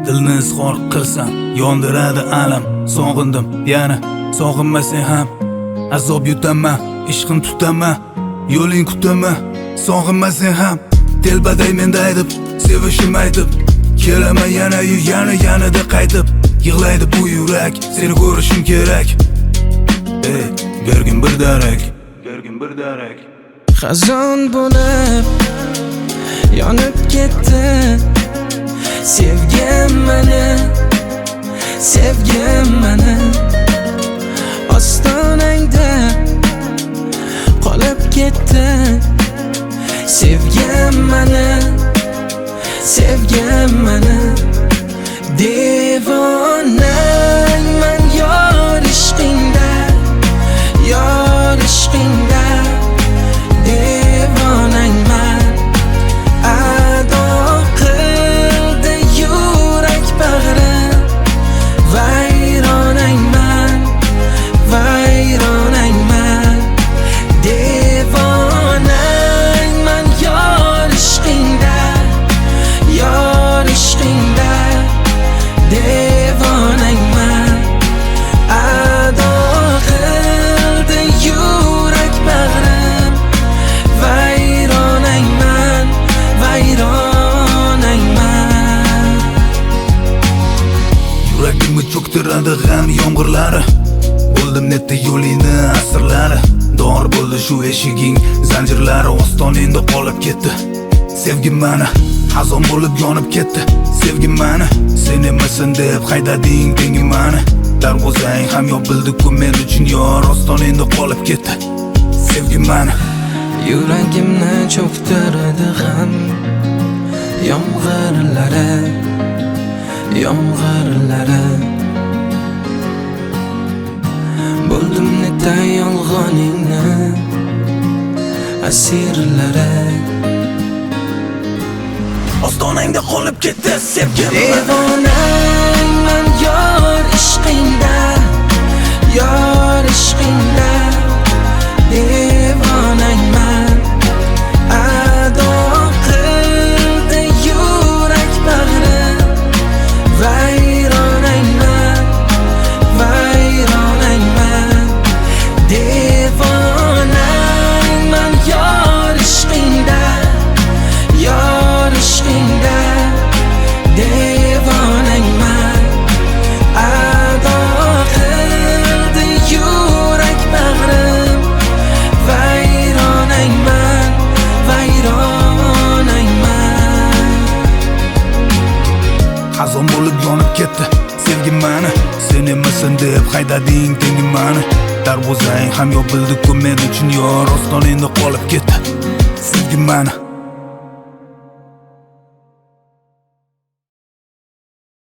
Dilni izhor qilsam yondiradi alam. Sog'indim yana sog'inmasang ham azob yutaman, ishqim tutaman, yo'ling kutaman. Sog'inmasang ham telbaday menda aytib, sevishim aytib, kelaman yana-yu yanada qaytib. Yig'laydi bu yurak, seni ko'rishim kerak. Bergin bir darak. Xazon bo'lib yonib ketdi sevgim meni ostonangda qolib ketdi sevgim meni devonangman yor ishqingda devonangman ado qildi yurak bag'rim vayronangman devonangman yor ishqingda devonangman ado qildi yurak bag'rim vayronangman Yuragimni cho'ktiradi g'am yomg'irlari. Bo'ldim netda yo'lingni asrlari. Dor bo'ldi shu eshiging zanjirlari. Ostoningda qolib ketdi sevgim meni, xazon bo'lib yonib ketdi sevgim meni. Sen emasan deb haydading dengim meni. Darvozang ham yopildi-ku men uchun yor. Ostoningda qolib ketdi sevgim meni. Yuragimni cho'ktiradi g'am yomg'irlari Bo'ldim netda yolg'oningni asirlari. Ostonangda qolib ketdi sevgim meni. Devonangman yor ishqingda devonangman ado qildi yurak bag'rim vayronangman devonangman yor ishqingda devonangman ado qildi yurak bag'rim vayronangman Xazon bo'lib yonib ketdi sevgim meni. Sen emasan deb haydading dengim meni. Darvozang ham yopildi-ku men uchun yor. Ostoningda qolib ketdi sevgim meni.